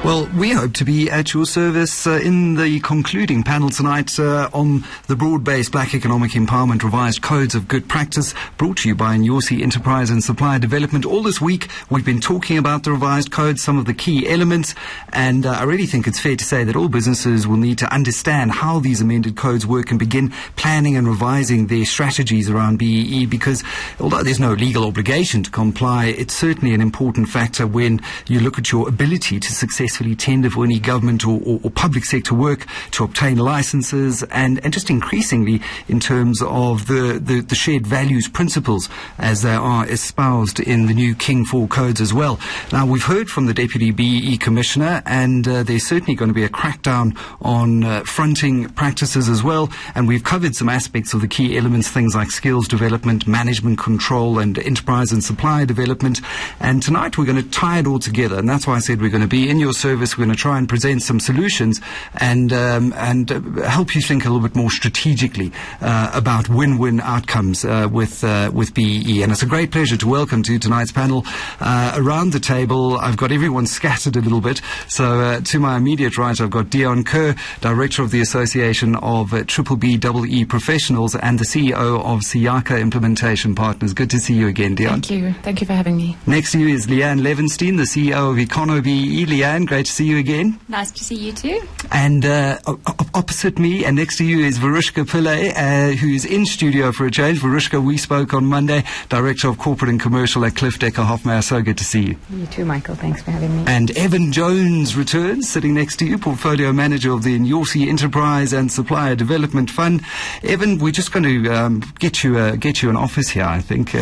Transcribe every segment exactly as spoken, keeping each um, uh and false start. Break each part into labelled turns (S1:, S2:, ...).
S1: Well, we hope to be at your service uh, in the concluding panel tonight uh, on the broad-based Black Economic Empowerment Revised Codes of Good Practice, brought to you by Nyosi Enterprise and Supplier Development. All this week, we've been talking about the revised codes, some of the key elements, and uh, I really think it's fair to say that all businesses will need to understand how these amended codes work and begin planning and revising their strategies around B E E, because although there's no legal obligation to comply, it's certainly an important factor when you look at your ability to successfully tender for any government or, or, or public sector work, to obtain licenses, and, and just increasingly in terms of the, the, the shared values principles as they are espoused in the new King four codes as well. Now, we've heard from the Deputy B E E Commissioner, and uh, there's certainly going to be a crackdown on uh, fronting practices as well, and we've covered some aspects of the key elements, things like skills development, management control, and enterprise and supplier development. And tonight we're going to tie it all together, and that's why I said we're going to be in your service. We're going to try and present some solutions and um, and uh, help you think a little bit more strategically uh, about win-win outcomes uh, with uh, with B E E. And it's a great pleasure to welcome to tonight's panel. Uh, around the table, I've got everyone scattered a little bit. So uh, to my immediate right, I've got Dion Kerr, Director of the Association of uh, Triple B E E Professionals and the C E O of Siyaka Implementation Partners. Good to see you again, Dion.
S2: Thank you. Thank you for having me.
S1: Next to you is Leanne Levenstein, the C E O of Econo B E E. Leanne, great to see you again.
S3: Nice to see you too.
S1: And uh, op- opposite me and next to you is Varushka Pillay, uh, who's in studio for a change. Varushka, we spoke on Monday, Director of Corporate and Commercial at Cliff Decker Hoffmeyer. So good to see you.
S4: You too, Michael. Thanks for having me.
S1: And Evan Jones returns, sitting next to you, Portfolio Manager of the Nyosi Enterprise and Supplier Development Fund. Evan, we're just going to um, get you uh, get you an office here, I think.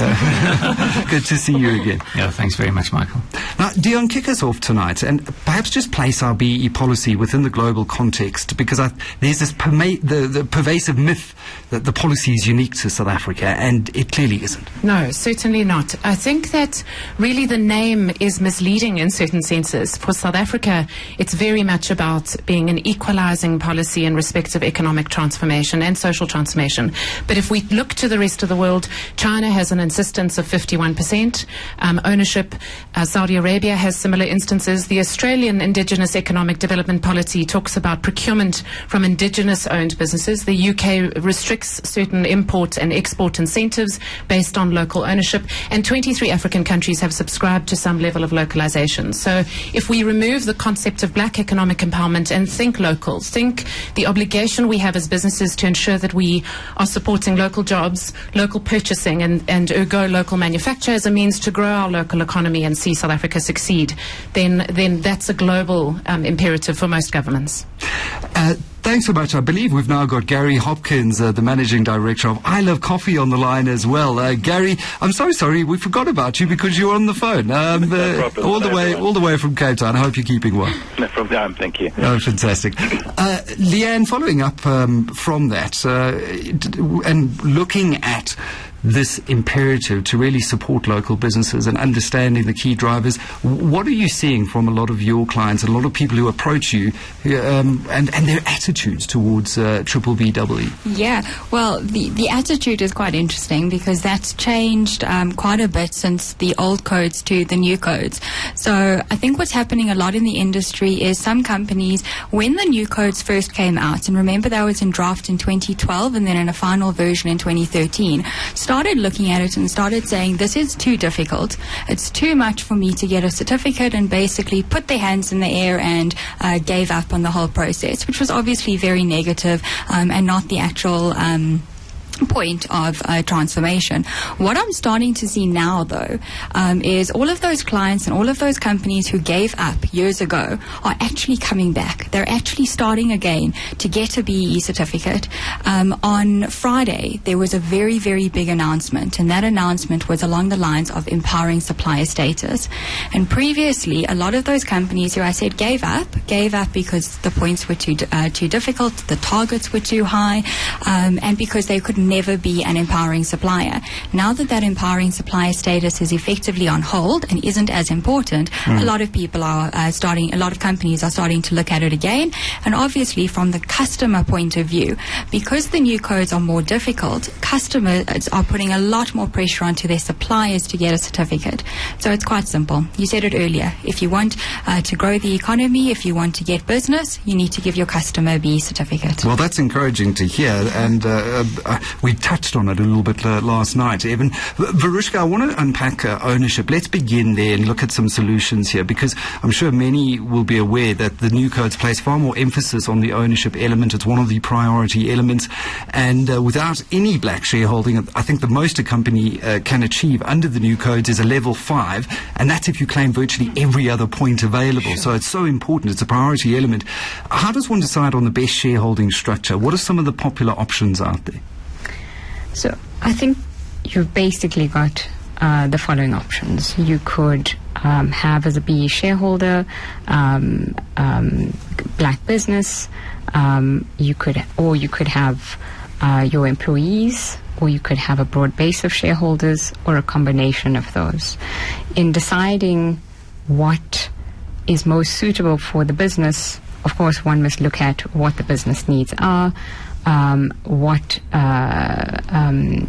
S1: Uh, good to see you again.
S5: Yeah, thanks very much, Michael.
S1: Now, Dion, kick us off tonight, and perhaps just place our B E E policy within the global context, because I, there's this perma- the, the pervasive myth that the policy is unique to South Africa, and it clearly isn't.
S2: No, certainly not. I think that really the name is misleading in certain senses. For South Africa, it's very much about being an equalizing policy in respect of economic transformation and social transformation. But if we look to the rest of the world, China has an insistence of fifty-one percent um, ownership. Uh, Saudi Arabia has similar instances. The Australian Indigenous Economic Development Policy talks about procurement from indigenous-owned businesses. The U K restricts certain import and export incentives based on local ownership, and twenty-three African countries have subscribed to some level of localization. So if we remove the concept of black economic empowerment and think local, think the obligation we have as businesses to ensure that we are supporting local jobs, local purchasing, and, and ergo local manufacture as a means to grow our local economy and see South Africa succeed, then, then that's a global um, imperative for most governments.
S1: Uh, Thanks so much. I believe we've now got Gary Hopkins, uh, the Managing Director of I Love Coffee, on the line as well. Uh, Gary, I'm so sorry we forgot about you because you're on the phone. Um,
S6: no
S1: uh,
S6: problem.
S1: all the
S6: no
S1: way,
S6: problem.
S1: all the way from Cape Town. I hope you're keeping well.
S6: No problem. Thank you.
S1: Oh, fantastic. Uh, Leanne, following up um, from that uh, and looking at this imperative to really support local businesses and understanding the key drivers, what are you seeing from a lot of your clients and a lot of people who approach you um, and, and their attitudes towards uh, Triple B E E?
S3: Yeah, well, the, the attitude is quite interesting because that's changed um, quite a bit since the old codes to the new codes. So I think what's happening a lot in the industry is some companies, when the new codes first came out, and remember that was in draft in twenty twelve and then in a final version in twenty thirteen, started looking at it and started saying, this is too difficult. It's too much for me to get a certificate, and basically put their hands in the air and uh, gave up on the whole process, which was obviously very negative um, and not the actual um, point of uh, transformation. What I'm starting to see now, though, um, is all of those clients and all of those companies who gave up years ago are actually coming back. They're actually starting again to get a B E E certificate. Um, on Friday, there was a very, very big announcement, and that announcement was along the lines of empowering supplier status. And previously, a lot of those companies who I said gave up, gave up because the points were too uh, too difficult, the targets were too high, um, and because they could never be an empowering supplier. Now that that empowering supplier status is effectively on hold and isn't as important, mm. a lot of people are uh, starting, a lot of companies are starting to look at it again. And obviously from the customer point of view, because the new codes are more difficult, customers are putting a lot more pressure onto their suppliers to get a certificate. So it's quite simple. You said it earlier. If you want uh, to grow the economy, if you want to get business, you need to give your customer a B certificate.
S1: Well, that's encouraging to hear, and uh, uh, we touched on it a little bit uh, last night, Evan. Varushka, I want to unpack uh, ownership. Let's begin there and look at some solutions here, because I'm sure many will be aware that the new codes place far more emphasis on the ownership element. It's one of the priority elements, and uh, without any black shareholding, I think the most a company uh, can achieve under the new codes is a level five, and that's if you claim virtually every other point available. Sure. So it's so important. It's a priority element. How does one decide on the best shareholding structure? What are some of the popular options out there?
S4: So I think you've basically got uh, the following options. You could um, have as a B E shareholder um, um, black business. Um, you could, or you could have uh, your employees, or you could have a broad base of shareholders, or a combination of those. In deciding what is most suitable for the business, of course, one must look at what the business needs are, um, what uh, um,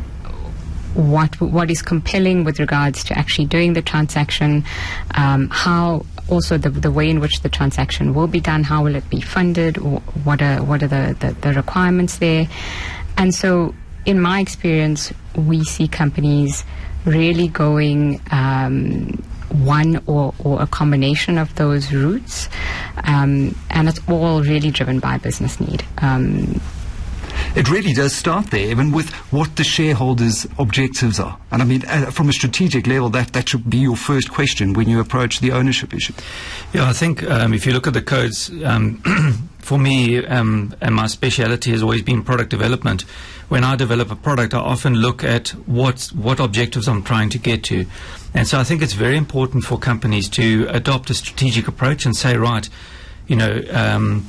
S4: what what is compelling with regards to actually doing the transaction, um, how also the the way in which the transaction will be done, how will it be funded, what are what are the, the, the requirements there. And so in my experience, we see companies really going um, one or, or a combination of those routes, um, and it's all really driven by business need. Um,
S1: It really does start there, even with what the shareholders' objectives are. And I mean, uh, from a strategic level, that, that should be your first question when you approach the ownership issue.
S5: Yeah, I think um, if you look at the codes, um, for me, um, and my speciality has always been product development. When I develop a product, I often look at what, what objectives I'm trying to get to. And so I think it's very important for companies to adopt a strategic approach and say, right, you know, um,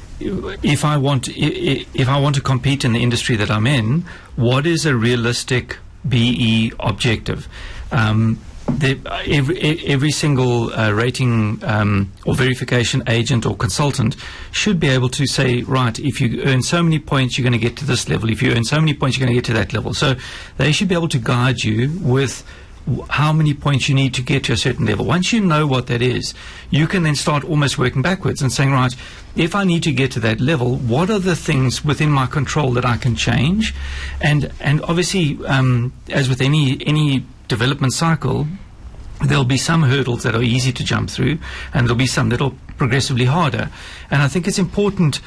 S5: if I want if I want to compete in the industry that I'm in, what is a realistic B E objective? Um, the, every, every single uh, rating um, or verification agent or consultant should be able to say, right, if you earn so many points, you're going to get to this level. If you earn so many points, you're going to get to that level. So they should be able to guide you with how many points you need to get to a certain level. Once you know what that is, you can then start almost working backwards and saying, right, if I need to get to that level, what are the things within my control that I can change? And and obviously, um, as with any any development cycle, there'll be some hurdles that are easy to jump through, and there'll be some that are progressively harder. And I think it's important.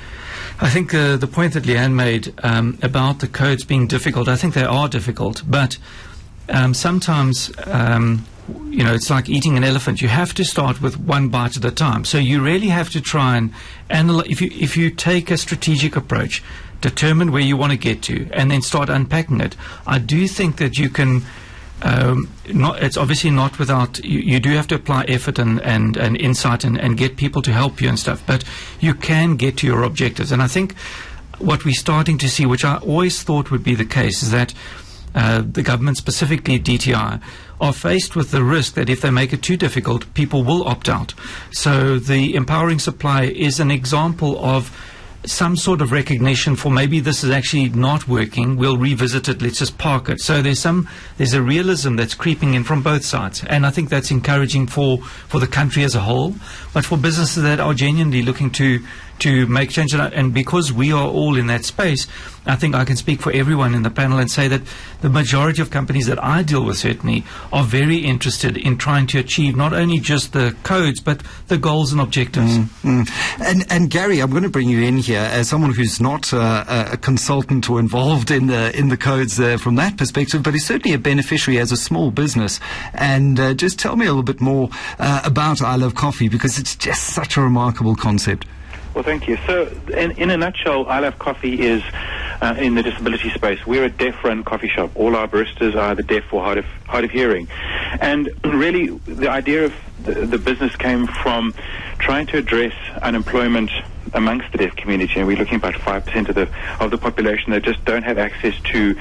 S5: I think uh, the point that Leanne made um, about the codes being difficult, I think they are difficult, but Um, sometimes, um, you know, it's like eating an elephant. You have to start with one bite at a time. So you really have to try and analyze. If you, if you take a strategic approach, determine where you want to get to, and then start unpacking it, I do think that you can, um, not, it's obviously not without, you, you do have to apply effort and, and, and insight and, and get people to help you and stuff, but you can get to your objectives. And I think what we're starting to see, which I always thought would be the case, is that Uh, the government, specifically D T I, are faced with the risk that if they make it too difficult, people will opt out. So the empowering supply is an example of some sort of recognition for maybe this is actually not working, we'll revisit it, let's just park it. So there's some there's a realism that's creeping in from both sides, and I think that's encouraging for for the country as a whole, but for businesses that are genuinely looking to to make change. And because we are all in that space, I think I can speak for everyone in the panel and say that the majority of companies that I deal with certainly are very interested in trying to achieve not only just the codes, but the goals and objectives.
S1: Mm, mm. And, and Gary, I'm going to bring you in here as someone who's not uh, a consultant or involved in the in the codes uh, from that perspective, but is certainly a beneficiary as a small business. And uh, just tell me a little bit more uh, about I Love Coffee, because it's just such a remarkable concept.
S6: Well, thank you. So, in, in a nutshell, I Love Coffee is uh, in the disability space. We're a deaf-run coffee shop. All our baristas are either deaf or hard of, hard of hearing. And really, the idea of the, the business came from trying to address unemployment amongst the deaf community, and we're looking at about five percent of the of the population that just don't have access to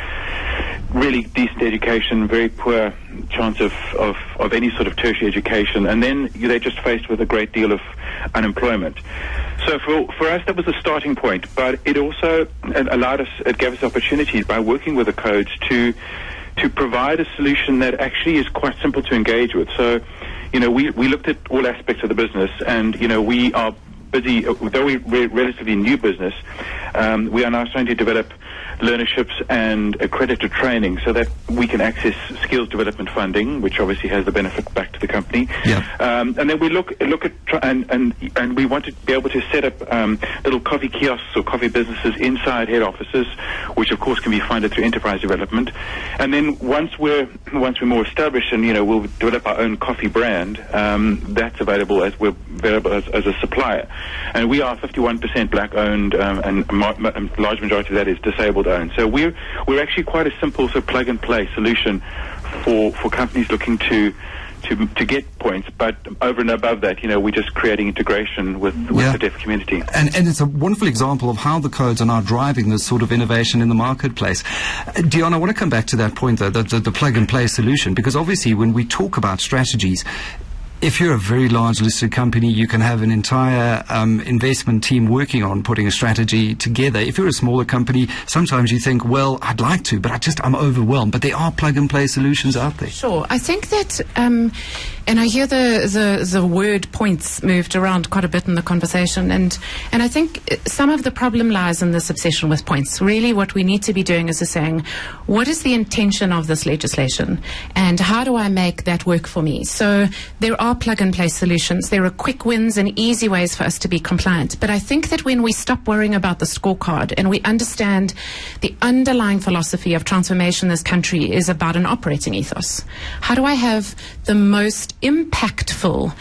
S6: really decent education, very poor chance of, of, of any sort of tertiary education, and then they're just faced with a great deal of unemployment. So for for us, that was the starting point, but it also allowed us, it gave us opportunities by working with the codes to to provide a solution that actually is quite simple to engage with. So, you know, we, we looked at all aspects of the business, and, you know, we are busy, though we're relatively new business, um, we are now starting to develop learnerships and accredited training so that we can access skills development funding, which obviously has the benefit back to the company.
S1: Yeah.
S6: Um, and then we look look at tr- and and and we want to be able to set up um, little coffee kiosks or coffee businesses inside head offices, which of course can be funded through enterprise development. And then once we're once we're more established, and you know, we'll develop our own coffee brand. Um, that's available as we're available as, as a supplier, and we are fifty-one percent black owned, um, and a ma- ma- large majority of that is disabled owned. So we're we're actually quite a simple sort of plug and play solution for for companies looking to to to get points, but over and above that, you know, we're just creating integration with, with
S1: Yeah.
S6: the deaf community.
S1: And, and it's a wonderful example of how the codes are now driving this sort of innovation in the marketplace. Uh, Dion, I want to come back to that point, though, the, the, the plug-and-play solution, because obviously when we talk about strategies, if you're a very large listed company, you can have an entire um, investment team working on putting a strategy together. If you're a smaller company, sometimes you think, well, I'd like to, but I just, I'm overwhelmed. But there are plug-and-play solutions out there.
S2: Sure. I think that, um, and I hear the, the, the word points moved around quite a bit in the conversation, and, and I think some of the problem lies in this obsession with points. Really what we need to be doing is saying, what is the intention of this legislation, and how do I make that work for me? So there are plug-and-play solutions. There are quick wins and easy ways for us to be compliant. But I think that when we stop worrying about the scorecard and we understand the underlying philosophy of transformation in this country is about an operating ethos. How do I have the most impactful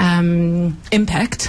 S2: um, impact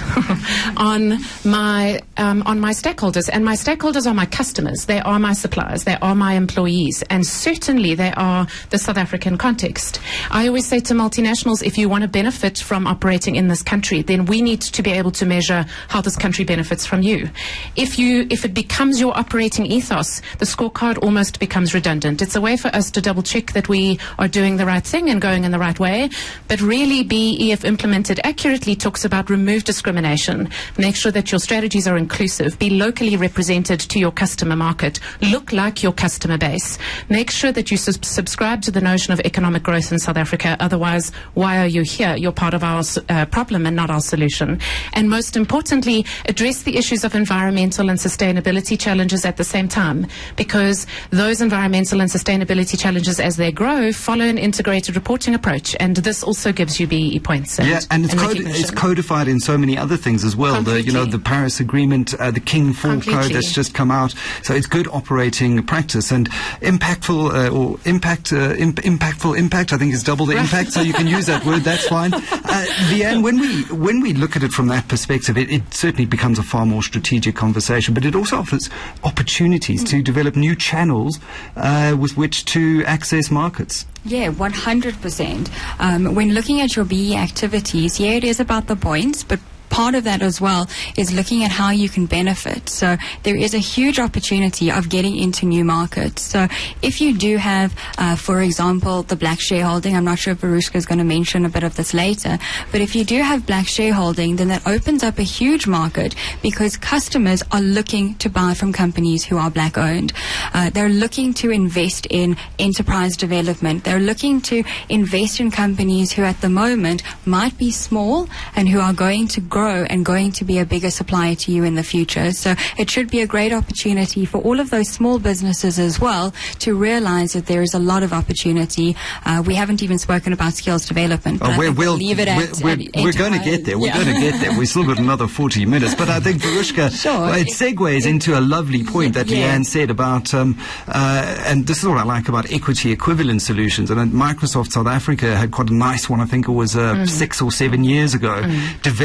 S2: on my um, on my stakeholders? And my stakeholders are my customers. They are my suppliers. They are my employees. And certainly they are the South African context. I always say to multinationals, if you want to benefit from operating in this country, then we need to be able to measure how this country benefits from you. If you, if it becomes your operating ethos, the scorecard almost becomes redundant. It's a way for us to double check that we are doing the right thing and going in the right way. But really, B E, if implemented accurately, talks about remove discrimination, make sure that your strategies are inclusive, be locally represented to your customer market, look like your customer base, make sure that you sub- subscribe to the notion of economic growth in South Africa. Otherwise, why are you here? You're part of our uh, problem and not our solution. And most importantly, address the issues of environmental and sustainability challenges at the same time, because those environmental and sustainability challenges, as they grow, follow an integrated reporting approach, and this also gives you B E points. And,
S1: yeah, and it's,
S2: and
S1: codi- it's codified in so many other things as well. The, you know, the Paris Agreement, uh, the King four Code that's just come out. So it's good operating practice and impactful uh, or impact uh, imp- impactful impact. I think is double the impact. So you can use that word. That's fine. Uh, Leanne, when we when we look at it from that perspective, it, it certainly becomes a far more strategic conversation, but it also offers opportunities mm. to develop new channels uh, with which to access markets.
S3: Yeah, one hundred percent. Um, when looking at your B E activities, yeah, it is about the points, but part of that as well is looking at how you can benefit. So there is a huge opportunity of getting into new markets. So if you do have, uh, for example, the black shareholding, I'm not sure if Arushka is going to mention a bit of this later, but if you do have black shareholding, then that opens up a huge market because customers are looking to buy from companies who are black owned. Uh, they're looking to invest in enterprise development. They're looking to invest in companies who at the moment might be small and who are going to grow and going to be a bigger supplier to you in the future. So it should be a great opportunity for all of those small businesses as well to realize that there is a lot of opportunity. Uh, we haven't even spoken about skills development.
S1: Oh, we're, we'll,
S3: leave it
S1: we're,
S3: at,
S1: we're,
S3: at
S1: we're going to get there. We're
S3: yeah.
S1: going to get there. We've still got another forty minutes. But I think, Varushka,
S3: sure.
S1: well, it segues into a lovely point that
S3: yeah.
S1: Leanne said about, um, uh, and this is what I like about equity equivalent solutions. And Microsoft South Africa had quite a nice one, I think it was uh, mm. six or seven years ago, mm. developing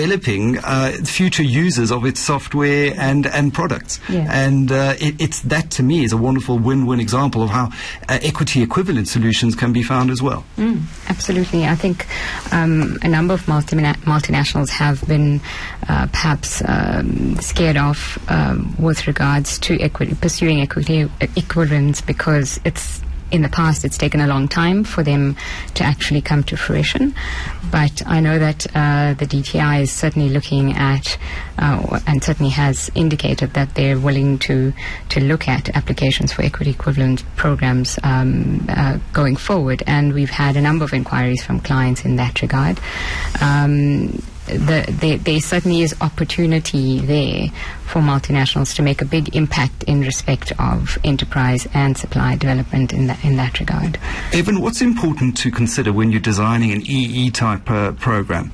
S1: becoming uh, future users of its software and, and products.
S4: Yeah.
S1: And uh, it, it's that, to me, is a wonderful win-win example of how uh, equity equivalent solutions can be found as well.
S4: Mm, absolutely. I think um, a number of multina- multinationals have been uh, perhaps um, scared off um, with regards to equity, pursuing equity equivalence, because it's in the past it's taken a long time for them to actually come to fruition. But I know that uh, the D T I is certainly looking at uh, and certainly has indicated that they're willing to to look at applications for equity equivalent programs um, uh, going forward, and we've had a number of inquiries from clients in that regard. Um, The, there, there certainly is opportunity there for multinationals to make a big impact in respect of enterprise and supply development in that in that regard.
S1: Evan, what's important to consider when you're designing an E E type uh, program?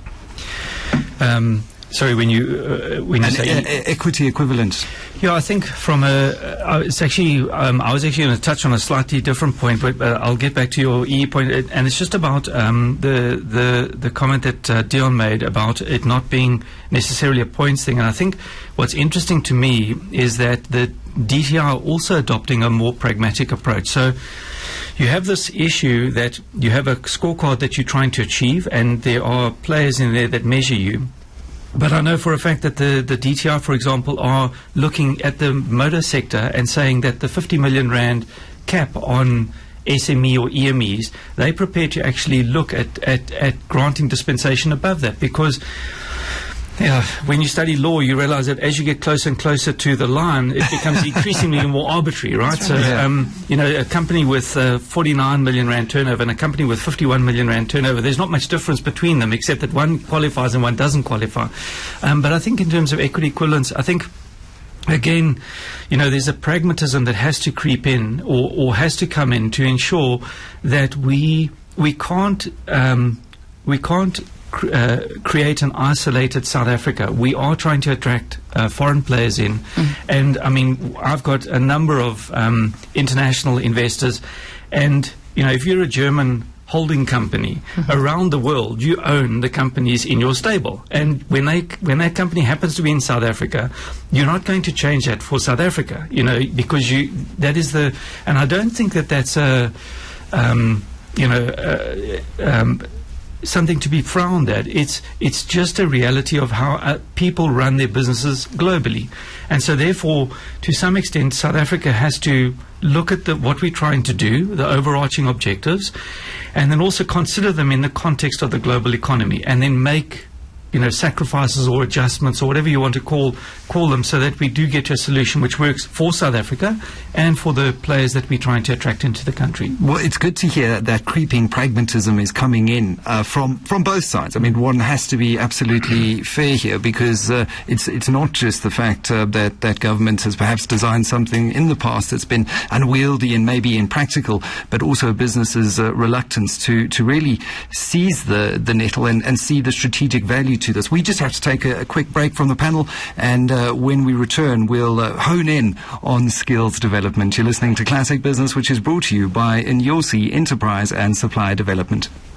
S5: Um, sorry, when you uh, when you
S1: An
S5: say
S1: e- e- equity equivalent.
S5: Yeah, I think from a, uh, it's actually, um, I was actually going to touch on a slightly different point, but uh, I'll get back to your E point, it, and it's just about um, the the the comment that uh, Dion made about it not being necessarily a points thing. And I think what's interesting to me is that the D T I are also adopting a more pragmatic approach. So you have this issue that you have a scorecard that you're trying to achieve, and there are players in there that measure you. But I know for a fact that the, the D T I, for example, are looking at the motor sector and saying that the fifty million rand cap on S M E or E M Es, they're prepared to actually look at, at, at granting dispensation above that, because yeah, when you study law, you realize that as you get closer and closer to the line, it becomes increasingly more arbitrary, right? So,
S1: Yeah.
S5: um, you know, a company with uh, forty-nine million rand turnover and a company with fifty-one million rand turnover, there's not much difference between them, except that one qualifies and one doesn't qualify. Um, but I think in terms of equity equivalence, I think, again, you know, there's a pragmatism that has to creep in or, or has to come in to ensure that we we can't um, we can't cr- uh, create an isolated South Africa. We are trying to attract uh, foreign players in, mm. and I mean, I've got a number of um, international investors, and you know, if you're a German holding company mm-hmm. around the world, you own the companies in your stable, and when they when that company happens to be in South Africa, you're not going to change that for South Africa, you know, because you that is the, and I don't think that that's a um, you know uh, um, something to be frowned at. It's it's just a reality of how uh, people run their businesses globally, and so therefore, to some extent, South Africa has to look at the, what we're trying to do, the overarching objectives, and then also consider them in the context of the global economy, and then make, you know, sacrifices or adjustments or whatever you want to call call them, so that we do get to a solution which works for South Africa and for the players that we're trying to attract into the country.
S1: Well, it's good to hear that creeping pragmatism is coming in uh, from from both sides. I mean, one has to be absolutely fair here, because uh, it's it's not just the fact uh, that that government has perhaps designed something in the past that's been unwieldy and maybe impractical, but also businesses' uh, reluctance to to really seize the the nettle and, and see the strategic value to this. We just have to take a, a quick break from the panel, and uh, when we return, we'll uh, hone in on skills development. You're listening to Classic Business, which is brought to you by Inyosi Enterprise and Supply Development.